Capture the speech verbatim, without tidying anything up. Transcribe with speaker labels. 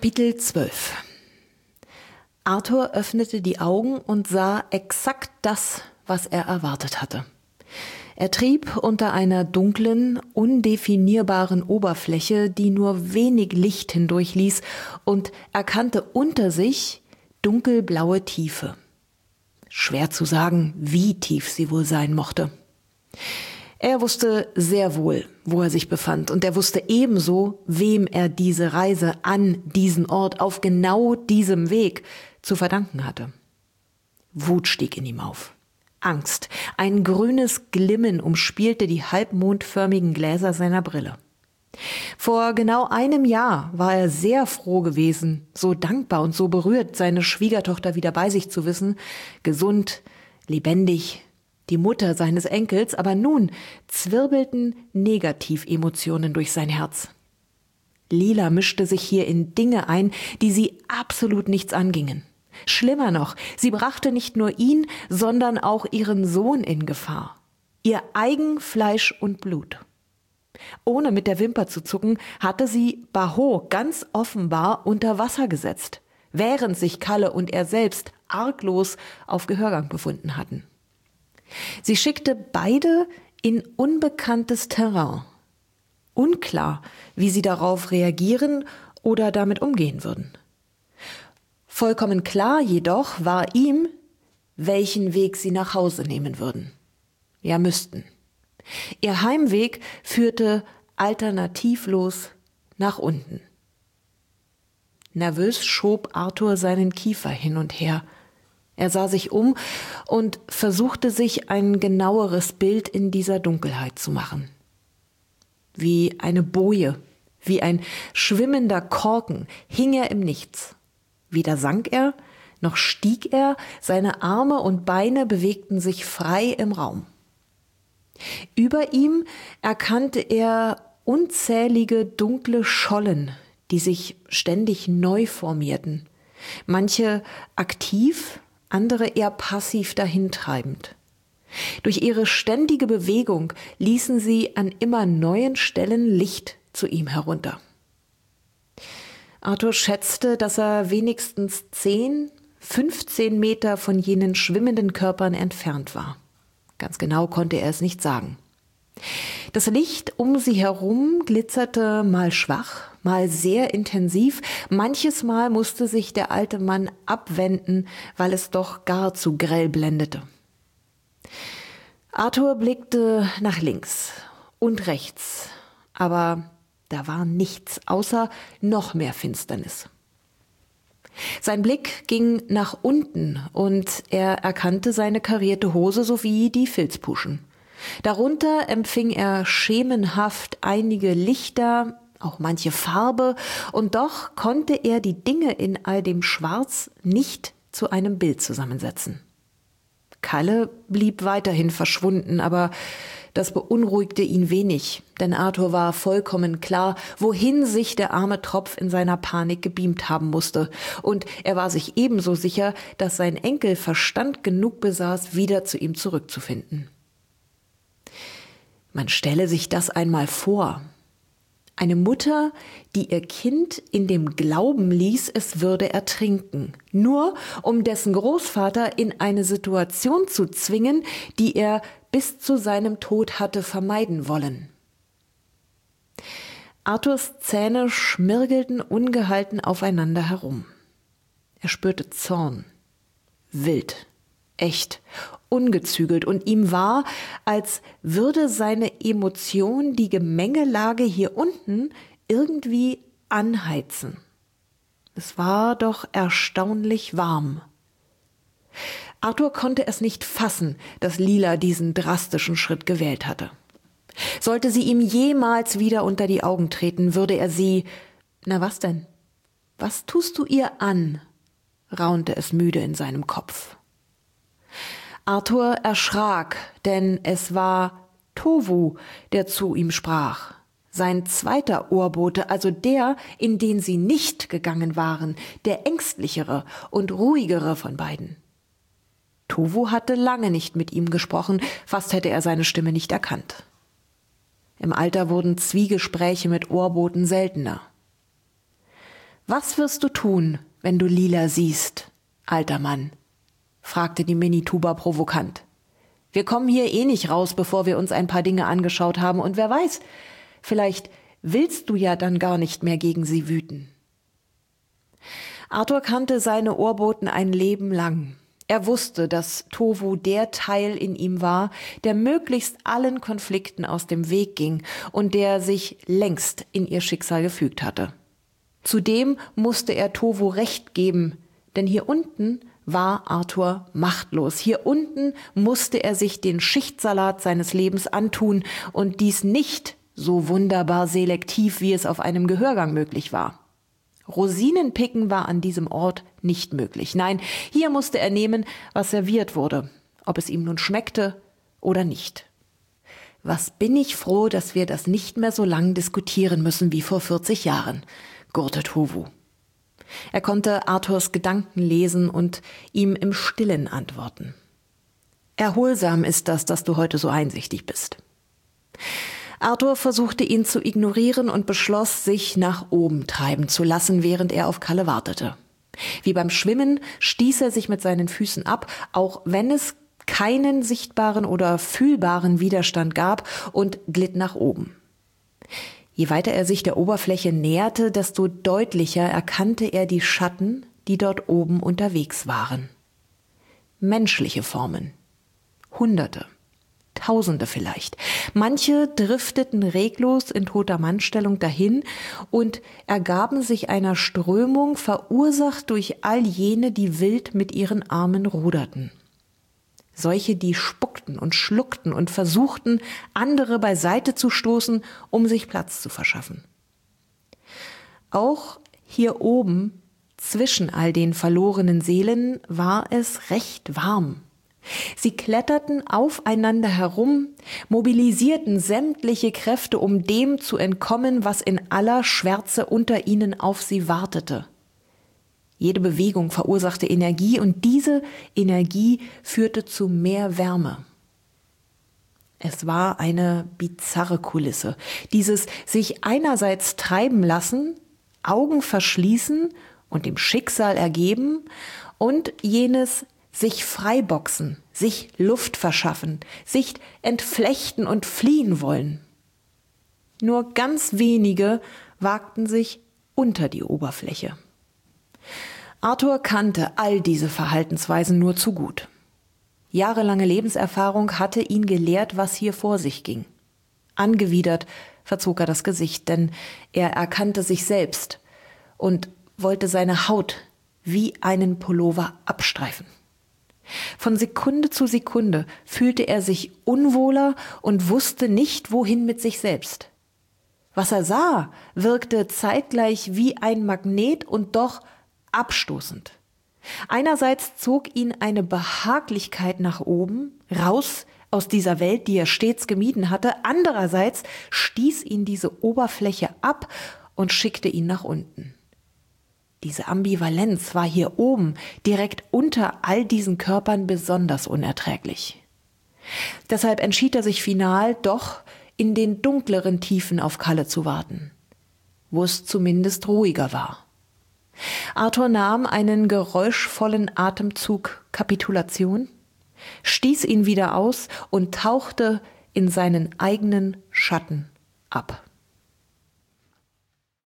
Speaker 1: Kapitel zwölf. Arthur öffnete die Augen und sah exakt das, was er erwartet hatte. Er trieb unter einer dunklen, undefinierbaren Oberfläche, die nur wenig Licht hindurchließ, und erkannte unter sich dunkelblaue Tiefe. Schwer zu sagen, wie tief sie wohl sein mochte. Er wusste sehr wohl, wo er sich befand, und er wusste ebenso, wem er diese Reise an diesen Ort auf genau diesem Weg zu verdanken hatte. Wut stieg in ihm auf. Angst, ein grünes Glimmen umspielte die halbmondförmigen Gläser seiner Brille. Vor genau einem Jahr war er sehr froh gewesen, so dankbar und so berührt, seine Schwiegertochter wieder bei sich zu wissen, gesund, lebendig, die Mutter seines Enkels, aber nun zwirbelten Negativemotionen durch sein Herz. Lila mischte sich hier in Dinge ein, die sie absolut nichts angingen. Schlimmer noch, sie brachte nicht nur ihn, sondern auch ihren Sohn in Gefahr. Ihr eigen Fleisch und Blut. Ohne mit der Wimper zu zucken, hatte sie Baho ganz offenbar unter Wasser gesetzt, während sich Kalle und er selbst arglos auf Gehörgang befunden hatten. Sie schickte beide in unbekanntes Terrain. Unklar, wie sie darauf reagieren oder damit umgehen würden. Vollkommen klar jedoch war ihm, welchen Weg sie nach Hause nehmen würden. Ja, müssten. Ihr Heimweg führte alternativlos nach unten. Nervös schob Arthur seinen Kiefer hin und her. Er sah sich um und versuchte sich ein genaueres Bild in dieser Dunkelheit zu machen. Wie eine Boje, wie ein schwimmender Korken hing er im Nichts. Weder sank er, noch stieg er, seine Arme und Beine bewegten sich frei im Raum. Über ihm erkannte er unzählige dunkle Schollen, die sich ständig neu formierten, manche aktiv, andere eher passiv dahintreibend. Durch ihre ständige Bewegung ließen sie an immer neuen Stellen Licht zu ihm herunter. Arthur schätzte, dass er wenigstens zehn, fünfzehn Meter von jenen schwimmenden Körpern entfernt war. Ganz genau konnte er es nicht sagen. Das Licht um sie herum glitzerte mal schwach, mal sehr intensiv. Manches Mal musste sich der alte Mann abwenden, weil es doch gar zu grell blendete. Arthur blickte nach links und rechts, aber da war nichts außer noch mehr Finsternis. Sein Blick ging nach unten und er erkannte seine karierte Hose sowie die Filzpuschen. Darunter empfing er schemenhaft einige Lichter, auch manche Farbe, und doch konnte er die Dinge in all dem Schwarz nicht zu einem Bild zusammensetzen. Kalle blieb weiterhin verschwunden, aber das beunruhigte ihn wenig, denn Arthur war vollkommen klar, wohin sich der arme Tropf in seiner Panik gebeamt haben musste, und er war sich ebenso sicher, dass sein Enkel Verstand genug besaß, wieder zu ihm zurückzufinden. Man stelle sich das einmal vor. Eine Mutter, die ihr Kind in dem Glauben ließ, es würde ertrinken, nur um dessen Großvater in eine Situation zu zwingen, die er bis zu seinem Tod hatte vermeiden wollen. Arthurs Zähne schmirgelten ungehalten aufeinander herum. Er spürte Zorn, wild, echt, ungezügelt, und ihm war, als würde seine Emotion die Gemengelage hier unten irgendwie anheizen. Es war doch erstaunlich warm. Arthur konnte es nicht fassen, dass Lila diesen drastischen Schritt gewählt hatte. Sollte sie ihm jemals wieder unter die Augen treten, würde er sie... Na was denn? Was tust du ihr an? Raunte es müde in seinem Kopf. Arthur erschrak, denn es war Tovu, der zu ihm sprach. Sein zweiter Ohrbote, also der, in den sie nicht gegangen waren, der ängstlichere und ruhigere von beiden. Tovu hatte lange nicht mit ihm gesprochen, fast hätte er seine Stimme nicht erkannt. Im Alter wurden Zwiegespräche mit Ohrboten seltener. Was wirst du tun, wenn du Lila siehst, alter Mann?« fragte die Minituba provokant. »Wir kommen hier eh nicht raus, bevor wir uns ein paar Dinge angeschaut haben, und wer weiß, vielleicht willst du ja dann gar nicht mehr gegen sie wüten.« Arthur kannte seine Ohrboten ein Leben lang. Er wusste, dass Tovu der Teil in ihm war, der möglichst allen Konflikten aus dem Weg ging und der sich längst in ihr Schicksal gefügt hatte. Zudem musste er Tovu Recht geben, denn hier unten war Arthur machtlos. Hier unten musste er sich den Schichtsalat seines Lebens antun und dies nicht so wunderbar selektiv, wie es auf einem Gehörgang möglich war. Rosinenpicken war an diesem Ort nicht möglich. Nein, hier musste er nehmen, was serviert wurde, ob es ihm nun schmeckte oder nicht. Was bin ich froh, dass wir das nicht mehr so lang diskutieren müssen wie vor vierzig Jahren, gurrte Tovu. Er konnte Arthurs Gedanken lesen und ihm im Stillen antworten. Erholsam ist das, dass du heute so einsichtig bist. Arthur versuchte ihn zu ignorieren und beschloss, sich nach oben treiben zu lassen, während er auf Kalle wartete. Wie beim Schwimmen stieß er sich mit seinen Füßen ab, auch wenn es keinen sichtbaren oder fühlbaren Widerstand gab, und glitt nach oben. Je weiter er sich der Oberfläche näherte, desto deutlicher erkannte er die Schatten, die dort oben unterwegs waren. Menschliche Formen. Hunderte. Tausende vielleicht. Manche drifteten reglos in toter Mannstellung dahin und ergaben sich einer Strömung, verursacht durch all jene, die wild mit ihren Armen ruderten. Solche, die spuckten und schluckten und versuchten, andere beiseite zu stoßen, um sich Platz zu verschaffen. Auch hier oben, zwischen all den verlorenen Seelen, war es recht warm. Sie kletterten aufeinander herum, mobilisierten sämtliche Kräfte, um dem zu entkommen, was in aller Schwärze unter ihnen auf sie wartete. Jede Bewegung verursachte Energie und diese Energie führte zu mehr Wärme. Es war eine bizarre Kulisse. Dieses sich einerseits treiben lassen, Augen verschließen und dem Schicksal ergeben und jenes sich freiboxen, sich Luft verschaffen, sich entflechten und fliehen wollen. Nur ganz wenige wagten sich unter die Oberfläche. Arthur kannte all diese Verhaltensweisen nur zu gut. Jahrelange Lebenserfahrung hatte ihn gelehrt, was hier vor sich ging. Angewidert verzog er das Gesicht, denn er erkannte sich selbst und wollte seine Haut wie einen Pullover abstreifen. Von Sekunde zu Sekunde fühlte er sich unwohler und wusste nicht, wohin mit sich selbst. Was er sah, wirkte zeitgleich wie ein Magnet und doch abstoßend. Einerseits zog ihn eine Behaglichkeit nach oben, raus aus dieser Welt, die er stets gemieden hatte. Andererseits stieß ihn diese Oberfläche ab und schickte ihn nach unten. Diese Ambivalenz war hier oben, direkt unter all diesen Körpern, besonders unerträglich. Deshalb entschied er sich final, doch in den dunkleren Tiefen auf Kalle zu warten, wo es zumindest ruhiger war. Arthur nahm einen geräuschvollen Atemzug Kapitulation, stieß ihn wieder aus und tauchte in seinen eigenen Schatten ab.